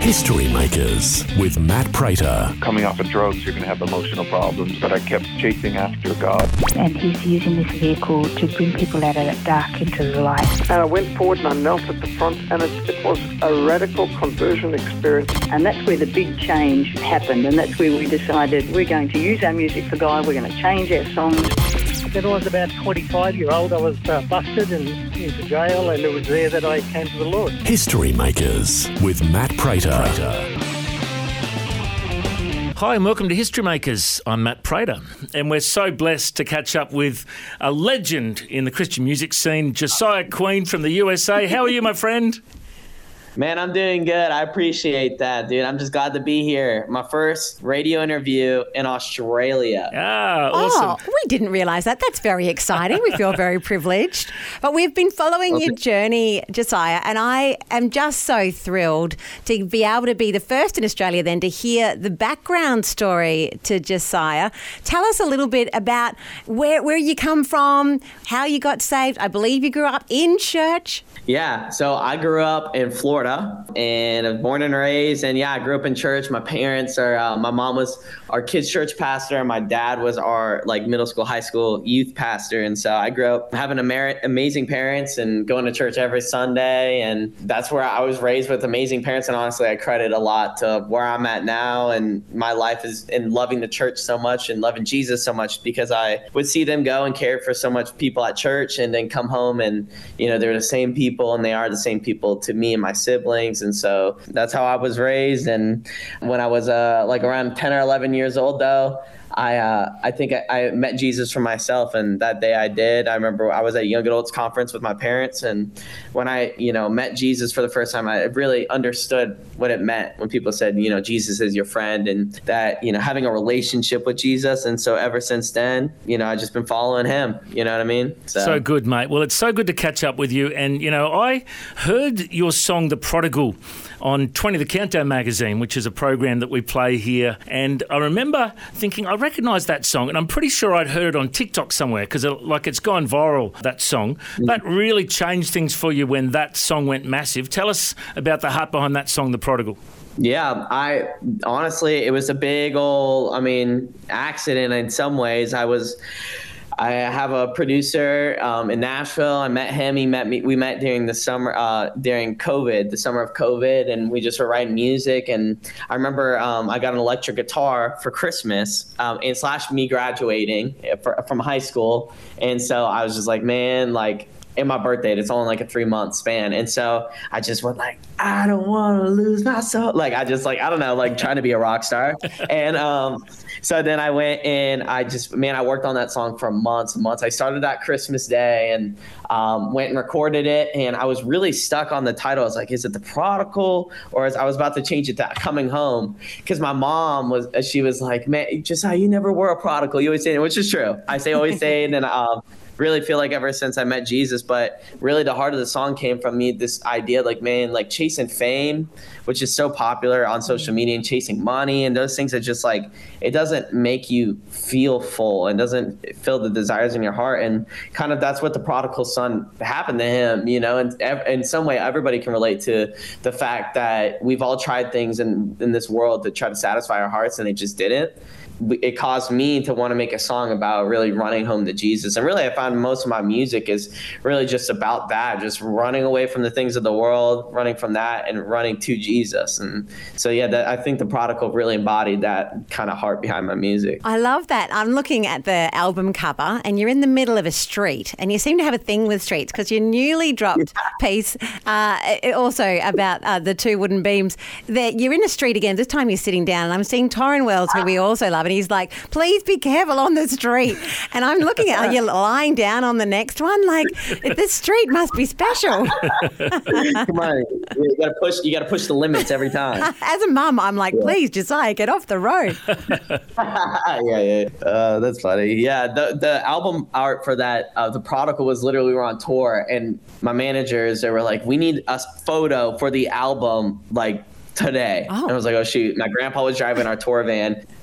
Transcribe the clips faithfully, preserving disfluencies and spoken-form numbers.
History Makers with Matt Prater. Coming off of drugs, you're going to have emotional problems, but I kept chasing after God. And he's using this vehicle to bring people out of that dark into the light. And I went forward and I knelt at the front, and it, it was a radical conversion experience. And that's where the big change happened, and that's where we decided we're going to use our music for God, we're going to change our songs. When I was about twenty-five year old, I was uh, busted and into jail, and it was there that I came to the Lord. History Makers with Matt Prater. Hi and welcome to History Makers. I'm Matt Prater, and we're so blessed to catch up with a legend in the Christian music scene, Josiah Queen from the U S A. How are you, my friend? Man, I'm doing good. I appreciate that, dude. I'm just glad to be here. My first radio interview in Australia. Ah, awesome. Oh, we didn't realise that. That's very exciting. We feel very privileged. But we've been following okay. your journey, Josiah, and I am just so thrilled to be able to be the first in Australia then to hear the background story to Josiah. Tell us a little bit about where, where you come from, how you got saved. I believe you grew up in church. Yeah, so I grew up in Florida and I was born and raised, and yeah, I grew up in church. My parents are, uh, my mom was our kids' church pastor, and my dad was our like middle school, high school youth pastor. And so I grew up having ama- amazing parents and going to church every Sunday, and that's where I was raised with amazing parents. And honestly, I credit a lot to where I'm at now, and my life is in loving the church so much and loving Jesus so much, because I would see them go and care for so much people at church, and then come home and, you know, they're the same people and they are the same people to me and my siblings. And so that's how I was raised. And when I was uh, like around ten or eleven years old, though, I uh, I think I, I met Jesus for myself, and that day I did. I remember I was at a young adults conference with my parents, and when I, you know, met Jesus for the first time, I really understood what it meant when people said, you know, Jesus is your friend, and that, you know, having a relationship with Jesus. And so ever since then, you know, I've just been following him. You know what I mean? So. so good, mate. Well, it's so good to catch up with you. And, you know, I heard your song, The Prodigal, on twenty The Countdown magazine, which is a program that we play here. And I remember thinking, I recognise that song, and I'm pretty sure I'd heard it on TikTok somewhere, because it, like it's gone viral, that song. Mm-hmm. That really changed things for you when that song went massive. Tell us about the heart behind that song, The Prodigal. Yeah, I honestly, it was a big old, I mean, accident in some ways. I was... I have a producer um, in Nashville. I met him. He met me. We met during the summer, uh, during COVID, the summer of COVID, and we just were writing music. And I remember um, I got an electric guitar for Christmas, um, and slash me graduating for, from high school. And so I was just like, man, like, in my birthday, it's only like a three month span. And so I just went like, I don't want to lose my soul. Like, I just like, I don't know, like trying to be a rock star. And um, so then I went and I just, man, I worked on that song for months and months. I started that Christmas Day and um, went and recorded it. And I was really stuck on the title. I was like, is it The Prodigal? Or as I was about to change it to Coming Home. Because my mom was, she was like, man, just how you never were a prodigal. You always say it, which is true. I say always say it. And um, really feel like ever since I met Jesus, but really the heart of the song came from me, this idea like, man, like chasing fame, which is so popular on social media, and chasing money and those things that just like, it doesn't make you feel full and doesn't fill the desires in your heart. And kind of that's what the prodigal son happened to him, you know, and in some way everybody can relate to the fact that we've all tried things in, in this world to try to satisfy our hearts and it just didn't. It caused me to want to make a song about really running home to Jesus. And really, I found most of my music is really just about that, just running away from the things of the world, running from that and running to Jesus. And so, yeah, that, I think The Prodigal really embodied that kind of heart behind my music. I love that. I'm looking at the album cover and you're in the middle of a street, and you seem to have a thing with streets because your newly dropped yeah. piece, uh, also about uh, the two wooden beams, that you're in a street again. This time you're sitting down, and I'm seeing Torrin Wells, who we also love. And he's like, please be careful on the street. And I'm looking at, are you lying down on the next one? Like, this street must be special. Come on. You gotta push, you gotta push the limits every time. As a mum, I'm like, yeah. please, Josiah, get off the road. yeah, yeah. Uh, that's funny. Yeah, the the album art for that, uh, The Prodigal, was literally, we were on tour, and my managers, they were like, we need a photo for the album, like, today. Oh. And I was like, oh, shoot. My grandpa was driving our tour van.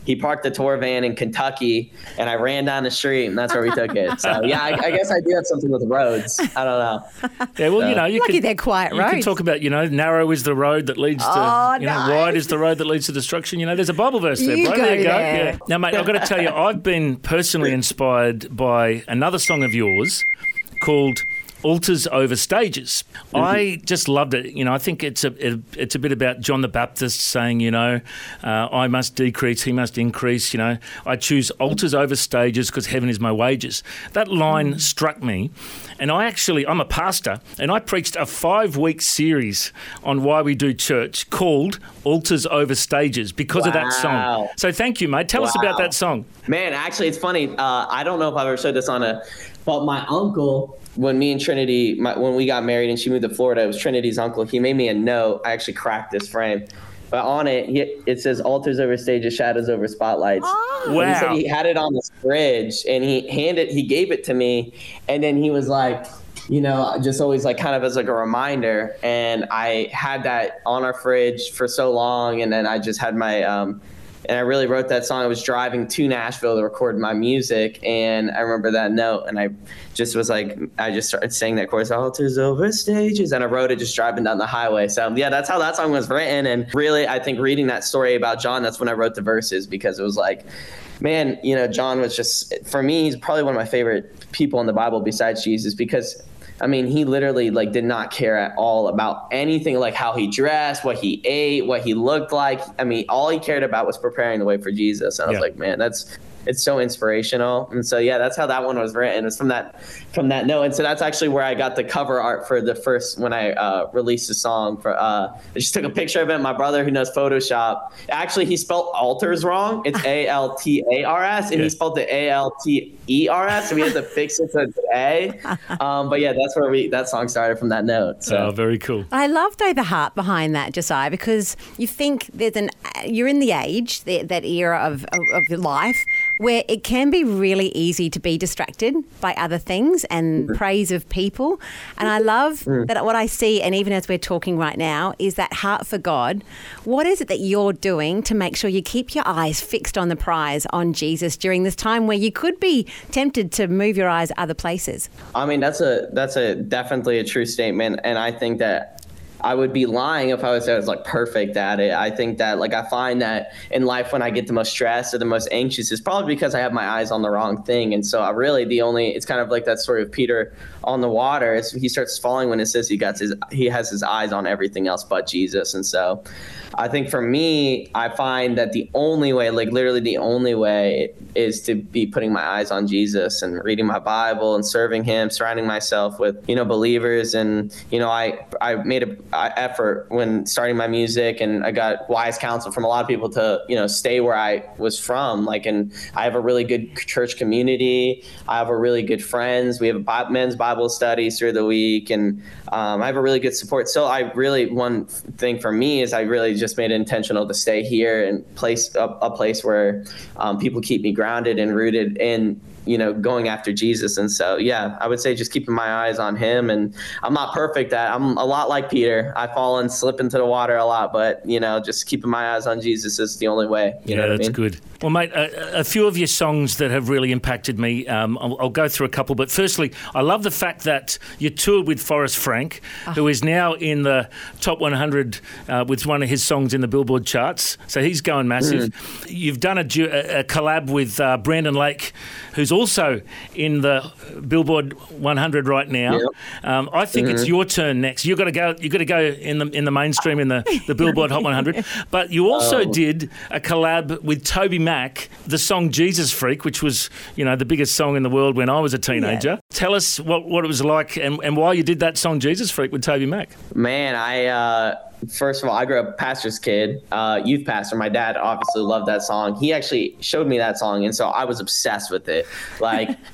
he parked the tour van in Kentucky, and I ran down the street, and that's where we took it. So yeah, I, I guess I do have something with roads. I don't know. Yeah, well, so. you know, you Lucky can, they're quiet you roads. can talk about, you know, narrow is the road that leads to, Oh, you know, nice. wide is the road that leads to destruction. You know, there's a Bible verse there, You bro. go There you go. there. Yeah. Now, mate, I've got to tell you, I've been personally inspired by another song of yours called Altars Over Stages. Mm-hmm. I just loved it. You know, I think it's a it, it's a bit about John the Baptist saying, you know, uh, I must decrease, he must increase. You know, I choose altars over stages because heaven is my wages. That line mm. struck me, and I actually, I'm a pastor, and I preached a five-week series on why we do church called Altars Over Stages because wow. of that song. So thank you, mate. Tell wow. us about that song. Man, actually, it's funny. Uh, I don't know if I've ever said this on a, but my uncle, when me and Trinity, my, when we got married and she moved to Florida, it was Trinity's uncle. He made me a note. I actually cracked this frame. But on it, he, it says altars over stages, shadows over spotlights. Oh. Wow. He said he had it on his fridge, and he handed, he gave it to me. And then he was like, you know, just always like kind of as like a reminder. And I had that on our fridge for so long. And then I just had my, um, and I really wrote that song. I was driving to Nashville to record my music, and I remember that note, and I just was like, I just started saying that chorus, altars over stages, and I wrote it just driving down the highway. So yeah, that's how that song was written. And really, I think reading that story about John, that's when I wrote the verses, because it was like, man, you know, John was just, for me, he's probably one of my favorite people in the Bible besides Jesus, because I mean, he literally like did not care at all about anything, like how he dressed, what he ate, what he looked like. I mean, all he cared about was preparing the way for Jesus. And I was yeah. like, man, that's, it's so inspirational. And so, yeah, that's how that one was written. It's from that, from that note. And so that's actually where I got the cover art for the first, when I uh, released the song for, uh, I just took a picture of it. My brother, who knows Photoshop, actually, he spelled altars wrong. It's A L T A R S, and yeah. he spelled the A L T E R S. So we had to fix it to the A. Um, but yeah, that's where we, that song started, from that note. So oh, very cool. I love though the heart behind that, Josiah, because you think there's an, you're in the age, the, that era of, of, of your life, where it can be really easy to be distracted by other things and mm. praise of people. And I love mm. that what I see, and even as we're talking right now, is that heart for God. What is it that you're doing to make sure you keep your eyes fixed on the prize, on Jesus, during this time where you could be tempted to move your eyes other places? I mean, that's a that's a definitely a true statement. And I think that I would be lying if I was, I was like perfect at it. I think that like I find that in life when I get the most stressed or the most anxious, it's probably because I have my eyes on the wrong thing. And so I really the only, it's kind of like that story of Peter on the water. It's, he starts falling when it says he got his, he has his eyes on everything else but Jesus. And so I think for me, I find that the only way, like literally the only way, is to be putting my eyes on Jesus and reading my Bible and serving him, surrounding myself with, you know, believers. And, you know, I, I made a I effort when starting my music, and I got wise counsel from a lot of people to, you know, stay where I was from. Like, and I have a really good church community. I have a really good friends. We have a men's Bible studies through the week, and um, I have a really good support. So I really, one thing for me is I really just made it intentional to stay here and place a, a place where um, people keep me grounded and rooted in, you know, going after Jesus. And so, yeah, I would say just keeping my eyes on him. And I'm not perfect at, I'm a lot like Peter. I fall and slip into the water a lot, but, you know, just keeping my eyes on Jesus is the only way. You yeah, know what that's I mean? good. Well, mate, a, a few of your songs that have really impacted me, um, I'll, I'll go through a couple. But firstly, I love the fact that you toured with Forrest Frank, oh. who is now in the top one hundred uh, with one of his songs in the Billboard charts. So he's going massive. Mm. You've done a, a, a collab with uh, Brandon Lake, who's also in the Billboard one hundred right now. Yep. Um, I think mm-hmm. it's your turn next. You've got to go. You've got to go in the in the mainstream in the, the Billboard Hot one hundred. But you also oh. did a collab with Toby Mac, the song Jesus Freak, which was, you know, the biggest song in the world when I was a teenager. Yeah. Tell us what, what it was like and, and why you did that song Jesus Freak with Toby Mac. Man, I. Uh... First of all, I grew up a pastor's kid, uh, youth pastor. My dad obviously loved that song. He actually showed me that song, and so I was obsessed with it. Like,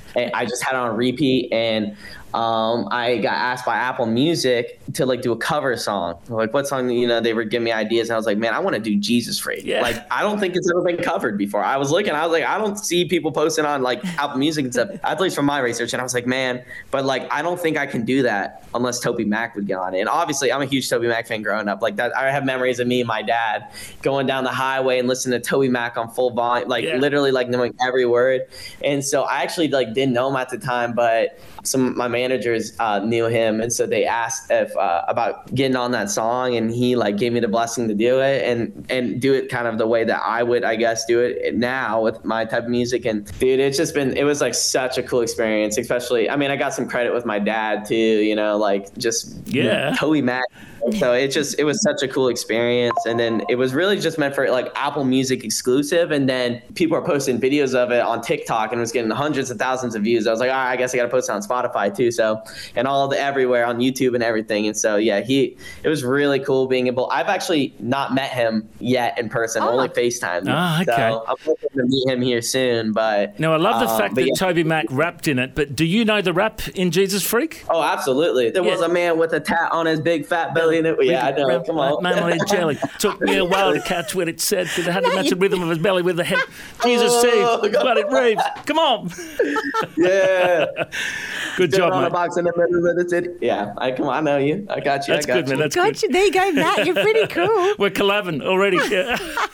And I just had it on repeat, and um, I got asked by Apple Music to like do a cover song. Like, what song, you know, they were giving me ideas, and I was like, man, I want to do Jesus Freak. Yeah. Like, I don't think it's ever been covered before. I was looking, I was like, I don't see people posting on like Apple Music and stuff, at least from my research. And I was like, man, but like, I don't think I can do that unless Toby Mac would get on it. And obviously, I'm a huge Toby Mac fan growing up. Like that, I have memories of me and my dad going down the highway and listening to Toby Mac on full volume, like yeah. literally like knowing every word. And so I actually like didn't know him at the time, but some of my managers uh, knew him, and so they asked if uh, about getting on that song, and he like gave me the blessing to do it and and do it kind of the way that I would, I guess, do it now with my type of music. And dude, it's just been, it was like such a cool experience. Especially, I mean, I got some credit with my dad too, you know, like just yeah, you know, Toby Mac. So it just, it was such a cool experience. And then it was really just meant for like Apple Music exclusive. And then people are posting videos of it on TikTok, and it was getting hundreds of thousands of views. I was like, all right, I guess I got to post it on Spotify too. So, and all of the everywhere on YouTube and everything. And so, yeah, he, it was really cool being able, I've actually not met him yet in person, oh. only FaceTime. Oh, okay. So I'm hoping to meet him here soon. But now I love the um, fact that yeah. Toby Mac rapped in it, but do you know the rap in Jesus Freak? Oh, absolutely. There yeah. was a man with a tat on his big fat belly. And it, yeah, I know. Come on. Man on his jelly. Took me a while to catch what it said, because it had to match the rhythm of his belly with the head. Jesus oh, saved, but it raves. Come on. Yeah. Good Stood job, on mate. A box in the middle of the city. Yeah, I come on, I know you. I got you. That's I got good, you. man. That's Got good. you. There you go, Matt. You're pretty cool. We're collabing already. Yeah.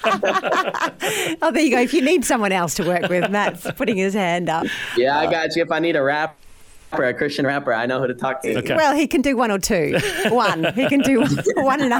Oh, there you go. If you need someone else to work with, Matt's putting his hand up. Yeah, I got you. If I need a rap. A Christian rapper, I know who to talk to. Okay. Well, he can do one or two. One. He can do one and a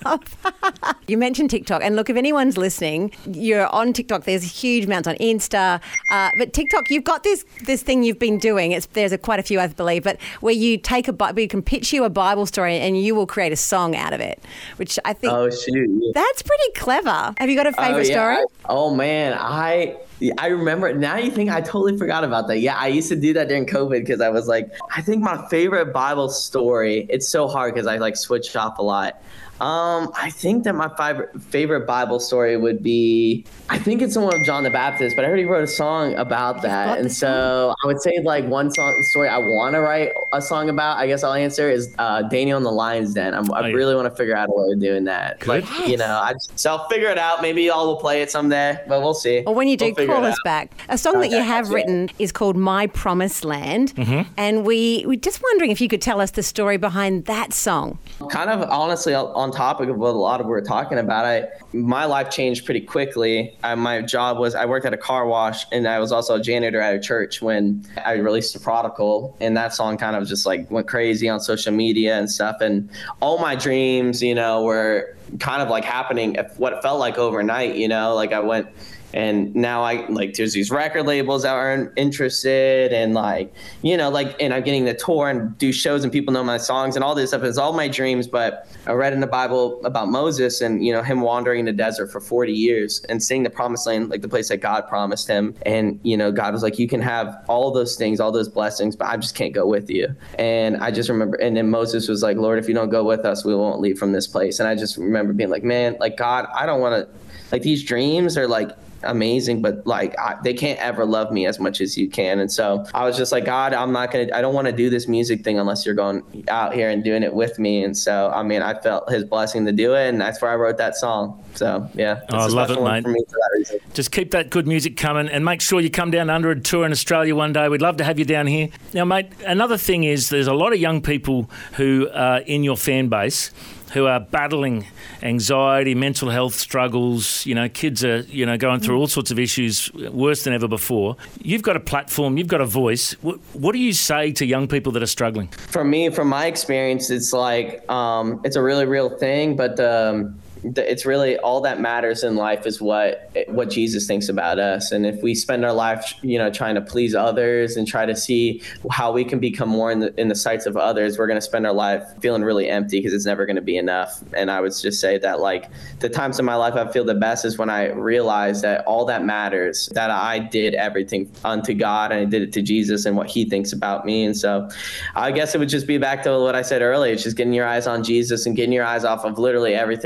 half. You mentioned TikTok, and look, if anyone's listening, you're on TikTok. There's huge amounts on Insta, uh, but TikTok, you've got this this thing you've been doing. It's there's a, quite a few, I believe, but where you take a Bible, you can pitch you a Bible story, and you will create a song out of it, which I think oh shoot, that's pretty clever. Have you got a favorite oh, yeah. story? Oh man, I. I remember, now you think I totally forgot about that. Yeah, I used to do that during COVID because I was like, I think my favorite Bible story, it's so hard because I like switched off a lot. Um, I think that my favorite favorite Bible story would be, I think it's the one of John the Baptist, but I already wrote a song about that. And so I would say like one song story I want to write a song about, I guess I'll answer, is uh, Daniel in the Lion's Den. I'm, I really want to figure out a way of doing that. Good. Like, you know, I, so I'll figure it out. Maybe y'all will play it someday, but we'll see. Or when you do, we'll call us out. back. A song okay, that you have written is called My Promised Land. Mm-hmm. And we, we're just wondering if you could tell us the story behind that song. Kind of honestly on topic of what a lot of we were talking about, I my life changed pretty quickly. I, my job was, I worked at a car wash, and I was also a janitor at a church when I released The Prodigal, and that song kind of just like went crazy on social media and stuff. And all my dreams, you know, were kind of like happening at what it felt like overnight, you know, like I went, and now I like, there's these record labels that are interested, and like, you know, like, and I'm getting to tour and do shows, and people know my songs and all this stuff. It's all my dreams. But I read in the Bible about Moses, and, you know, him wandering in the desert for forty years and seeing the promised land, like the place that God promised him. And, you know, God was like, you can have all those things, all those blessings, but I just can't go with you. And I just remember, and then Moses was like, Lord, if you don't go with us, we won't leave from this place. And I just remember being like, man, like, God, I don't want to, like, these dreams are like amazing, but like I, they can't ever love me as much as you can. And so I was just like, God, I'm not gonna, I don't want to do this music thing unless you're going out here and doing it with me. And so I mean, I felt his blessing to do it, and that's where I wrote that song. So yeah, oh, I love it, mate. For me for that reason. Just keep that good music coming, and make sure you come down under a tour in Australia one day. We'd love to have you down here. Now, mate, another thing is there's a lot of young people who are in your fan base who are battling anxiety, mental health struggles. You know, kids are, you know, going through all sorts of issues worse than ever before. You've got a platform, you've got a voice. What, what do you say to young people that are struggling? For me, from my experience, it's like, um, it's a really real thing, but um, it's really all that matters in life is what what Jesus thinks about us. And if we spend our life, you know, trying to please others and try to see how we can become more in the in the sights of others, we're going to spend our life feeling really empty because it's never going to be enough. And I would just say that, like, the times in my life I feel the best is when I realize that all that matters, that I did everything unto God and I did it to Jesus and what he thinks about me. And so I guess it would just be back to what I said earlier. It's just getting your eyes on Jesus and getting your eyes off of literally everything else in life.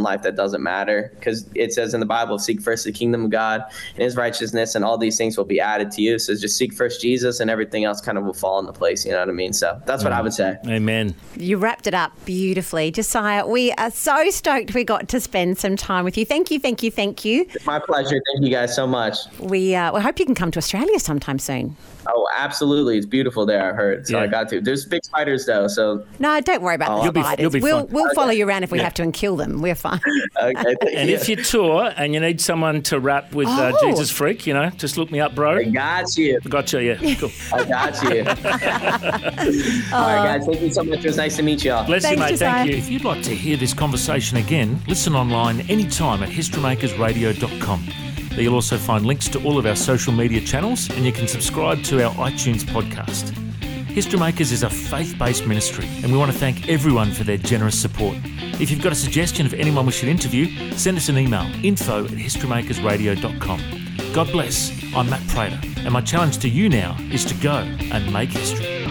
life that doesn't matter, because it says in the Bible, seek first the kingdom of God and his righteousness, and all these things will be added to you. So just seek first Jesus, and everything else kind of will fall into place. You know what I mean? So that's what I would say. Amen. You wrapped it up beautifully. Josiah, we are so stoked we got to spend some time with you. Thank you, thank you, thank you. My pleasure. Thank you guys so much. We, uh, we hope you can come to Australia sometime soon. Oh, absolutely. It's beautiful there, I heard. So Yeah. I got to. There's big spiders, though. So No, don't worry about Oh, the You'll be- spiders. you'll be we'll fine. we'll follow Okay. you around if we Yeah. have to and kill them. We're fine. okay. thank And you. if you tour and you need someone to rap with uh, Oh. Jesus Freak, you know, just look me up, bro. I got you. Gotcha, yeah. Cool. I got you. All right, guys. Thank you so much. It was nice to meet y'all. Bless you, Thanks, mate. Josiah. Thank you. If you'd like to hear this conversation again, listen online anytime at history makers radio dot com. There you'll also find links to all of our social media channels, and you can subscribe to our iTunes podcast. History Makers is a faith-based ministry, and we want to thank everyone for their generous support. If you've got a suggestion of anyone we should interview, send us an email, info at history makers radio dot com. God bless. I'm Matt Prater, and my challenge to you now is to go and make history.